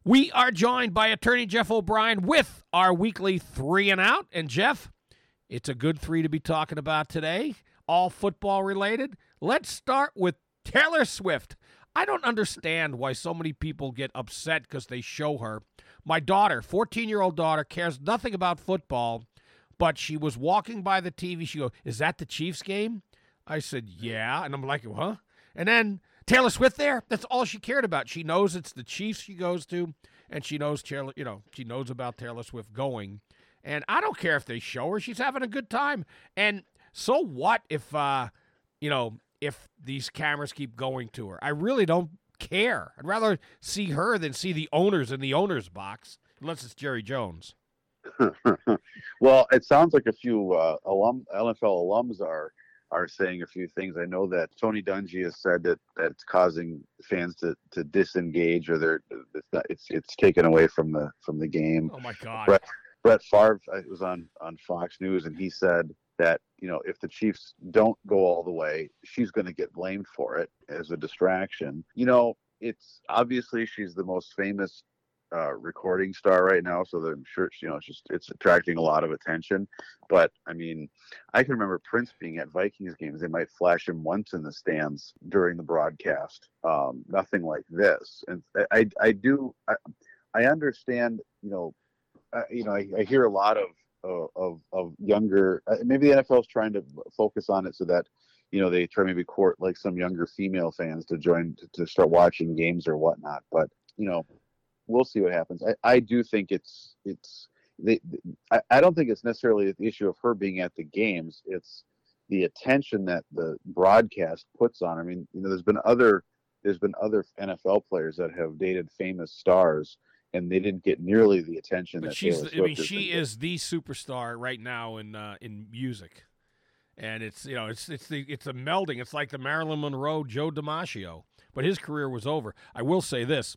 We are joined by attorney Jeff O'Brien with our weekly 3 and Out. And Jeff, it's a good 3 to be talking about today, all football related. Let's start with Taylor Swift. I don't understand why so many people get upset because they show her. My daughter, 14-year-old daughter, cares nothing about football, but she was walking by the TV. She goes, "Is that the Chiefs game?" I said, "Yeah." And I'm like, "Huh?" And then Taylor Swift there, that's all she cared about. She knows it's the Chiefs she goes to, and she knows she knows about Taylor Swift going. And I don't care if they show her. She's having a good time. And so what if if these cameras keep going to her? I really don't care. I'd rather see her than see the owners in the owner's box, unless it's Jerry Jones. Well, it sounds like a few NFL alums are saying a few things. I know that Tony Dungy has said that it's causing fans to disengage, or it's taken away from the game. Oh my God! Brett Favre was on Fox News, and he said that if the Chiefs don't go all the way, she's going to get blamed for it as a distraction. It's obviously she's the most famous recording star right now, so I'm sure it's attracting a lot of attention. But I mean, I can remember Prince being at Vikings games. They might flash him once in the stands during the broadcast. Nothing like this. And I understand. I hear a lot of younger. Maybe the NFL is trying to focus on it so that they try maybe court like some younger female fans to join to start watching games or whatnot. But we'll see what happens. I do think I don't think it's necessarily the issue of her being at the games. It's the attention that the broadcast puts on. I mean, there's been other NFL players that have dated famous stars, and they didn't get nearly the attention but that she's. Taylor Swift I mean, she is the superstar right now in music, and it's a melding. It's like the Marilyn Monroe, Joe DiMaggio, but his career was over. I will say this.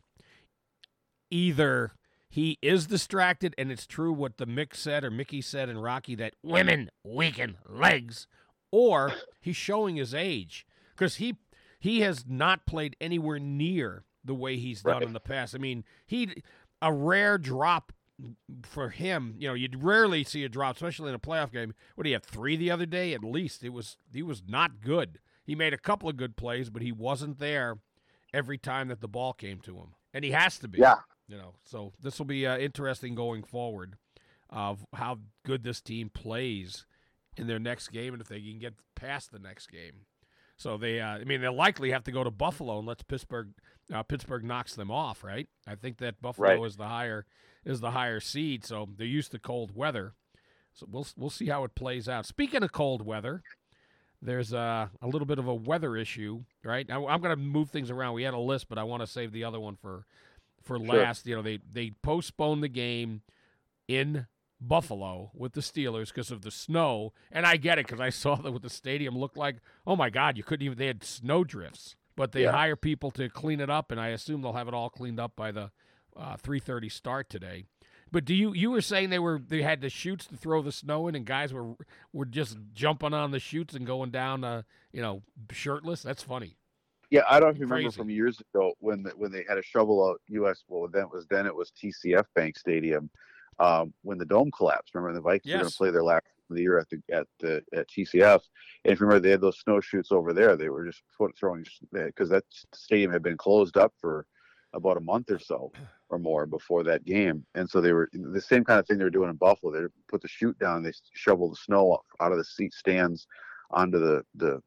Either he is distracted, and it's true what the Mickey said in Rocky, that women weaken legs, or he's showing his age, because he has not played anywhere near the way he's done in the past. I mean, a rare drop for him. You'd rarely see a drop, especially in a playoff game. What did he have, 3 the other day at least? He was not good. He made a couple of good plays, but he wasn't there every time that the ball came to him, and he has to be. Yeah. So this will be interesting going forward of how good this team plays in their next game, and if they can get past the next game. So they'll likely have to go to Buffalo unless Pittsburgh knocks them off, right? I think that Buffalo is the higher seed, so they're used to cold weather. So we'll see how it plays out. Speaking of cold weather, there's a little bit of a weather issue, right? Now, I'm going to move things around. We had a list, but I want to save the other one for last. They postponed the game in Buffalo with the Steelers because of the snow, and I get it because I saw what the stadium looked like. Oh my God, you couldn't even. They had snow drifts, but they hire people to clean it up, and I assume they'll have it all cleaned up by the 3:30 start today. But you were saying they had the chutes to throw the snow in, and guys were just jumping on the chutes and going down shirtless. That's funny. Yeah, I don't remember from years ago when they had a shovel out U.S. Well, then it was TCF Bank Stadium when the dome collapsed. Remember, the Vikings were going to play their last of the year at TCF, and if you remember, they had those snowshoots over there. They were just throwing because that stadium had been closed up for about a month or so or more before that game, and so they were the same kind of thing they were doing in Buffalo. They put the chute down, they shovel the snow out of the seat stands onto the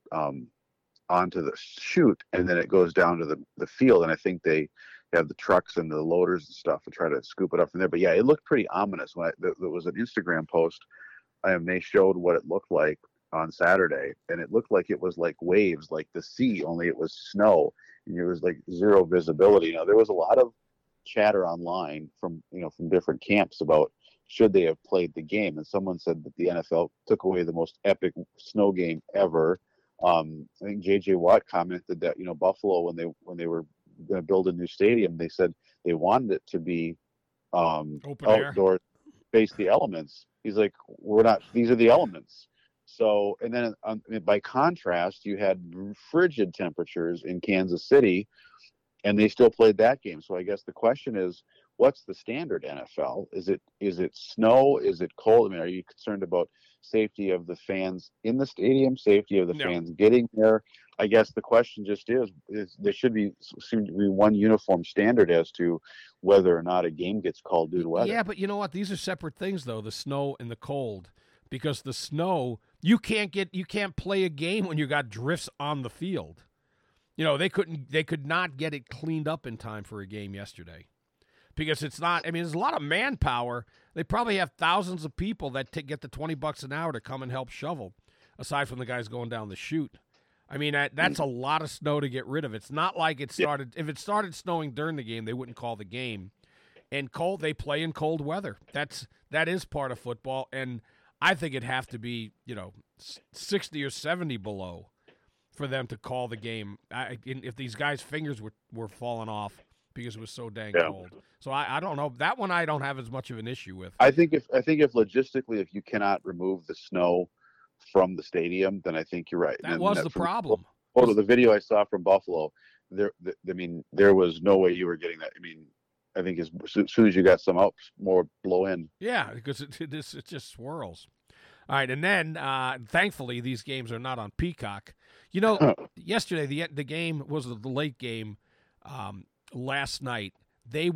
chute, and then it goes down to the field, and I think they have the trucks and the loaders and stuff to try to scoop it up from there. But yeah, it looked pretty ominous when there was an Instagram post, and they showed what it looked like on Saturday, and it looked like it was like waves, like the sea, only it was snow, and there was like zero visibility. There was a lot of chatter online from different camps about should they have played the game, and someone said that the NFL took away the most epic snow game ever. I think J.J. Watt commented that Buffalo, when they were going to build a new stadium, they said they wanted it to be outdoor, face the elements. He's like, we're not. These are the elements. So, and then by contrast, you had frigid temperatures in Kansas City, and they still played that game. So I guess the question is, what's the standard NFL? Is it snow? Is it cold? I mean, are you concerned about safety of the fans in the stadium, safety of the No. fans getting there? I guess the question just is there should seem to be one uniform standard as to whether or not a game gets called due to weather. Yeah, but you know what? These are separate things, though, the snow and the cold. Because the snow, you can't play a game when you got drifts on the field. You know, they could not get it cleaned up in time for a game yesterday. Because it's not, I mean, there's a lot of manpower. They probably have thousands of people that get the $20 an hour to come and help shovel, aside from the guys going down the chute. I mean, that's a lot of snow to get rid of. It's not like it started, if it started snowing during the game, they wouldn't call the game. And cold, they play in cold weather. That is part of football, and I think it'd have to be, 60 or 70 below for them to call the game. If these guys' fingers were falling off because it was so dang cold. So I don't know. That one I don't have as much of an issue with. I think if logistically, if you cannot remove the snow from the stadium, then I think you're right. That was the problem. The video I saw from Buffalo, there was no way you were getting that. I mean, I think as soon as you got some out, more blow in. Yeah, because it just swirls. All right, and then thankfully these games are not on Peacock. Yesterday the game was the late game. Last night the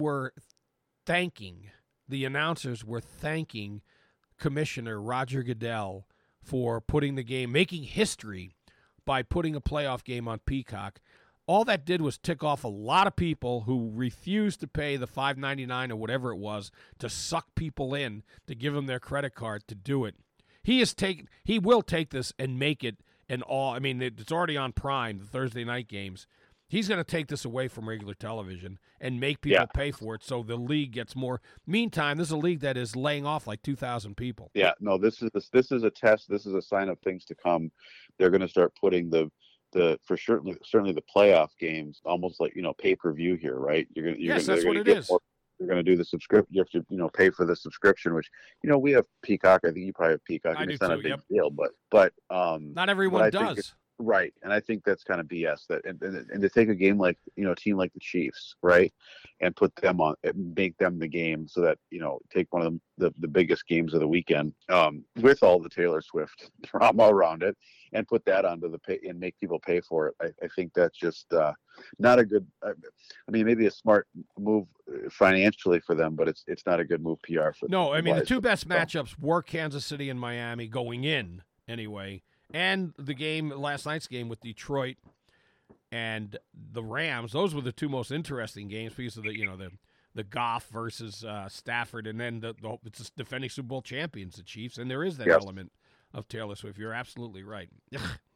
announcers were thanking Commissioner Roger Goodell for making history by putting a playoff game on Peacock. All that did was tick off a lot of people who refused to pay the $5.99 or whatever it was to suck people in, to give them their credit card to do it. He will take this and make it it's already on Prime, the Thursday night games. He's going to take this away from regular television and make people pay for it so the league gets more. Meantime, this is a league that is laying off like 2,000 people. Yeah, no, this is a test. This is a sign of things to come. They're going to start putting certainly the playoff games almost like pay-per-view here, right? That's what it is. You're going to do the subscription. You have to pay for the subscription, which we have Peacock. I think you probably have Peacock. I do it's not too, a big deal, but not everyone does. Right, and I think that's kind of BS. That and to take a game like a team like the Chiefs, right, and put them on, make them the game, so that take one of the biggest games of the weekend, with all the Taylor Swift drama around it, and put that onto the pay and make people pay for it. I think that's just not a good. I mean, maybe a smart move financially for them, but it's not a good move PR for them. No, I mean the two best matchups were Kansas City and Miami going in anyway. And last night's game with Detroit and the Rams, those were the two most interesting games because of the Goff versus Stafford, and then it's the defending Super Bowl champions, the Chiefs, and there is that element of Taylor Swift. You're absolutely right.